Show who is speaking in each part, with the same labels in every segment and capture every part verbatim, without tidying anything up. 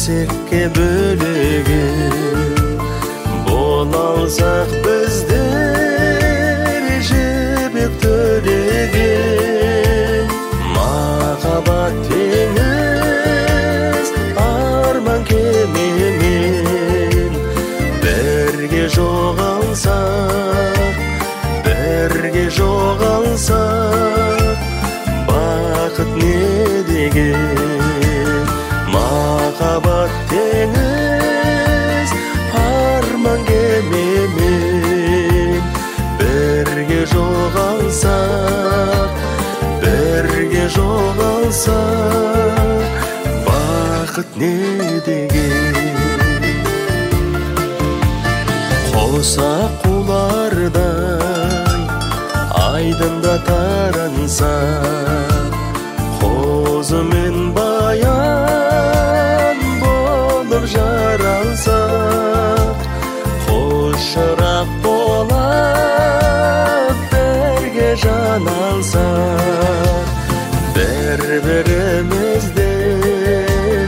Speaker 1: нерсекке бөлеген, бола алсақ біздер жібек төлеген. Махаббат теңіз арман кемемен, бірге жоғалсақ, бірге жоғалсақ, бақыт не деген. Махаббат теңіз арман кемемен, бірге жоғалсақ, бірге жоғалсақ, бақыт не деген. Қоса қулардай айдында таранса, қозы мен баян болып жаралса, қошырақ болып бірге жан алса, бір-бірімізден,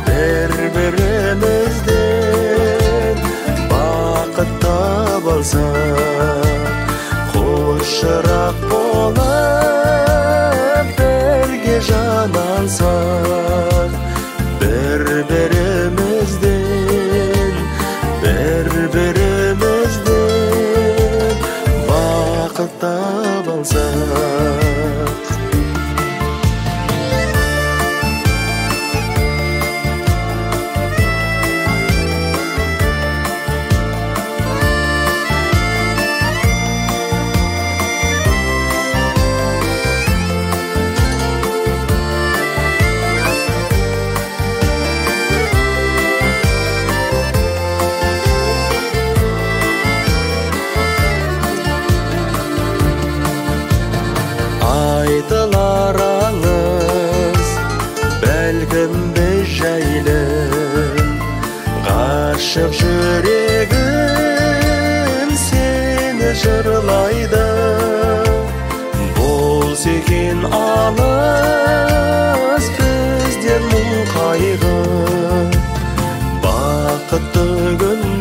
Speaker 1: бір-бірімізден бақыт таба алсақ, қошырақ болып бірге жан алсақ, бір-бірімізден, бір-бірімізден бақыт таба алсақ. Айтылар аңыз бәлкім біз жайлы, ғашық жүрегім сені жырлайды. Болса екен алыс бізден мұң қайғы, бақытты күн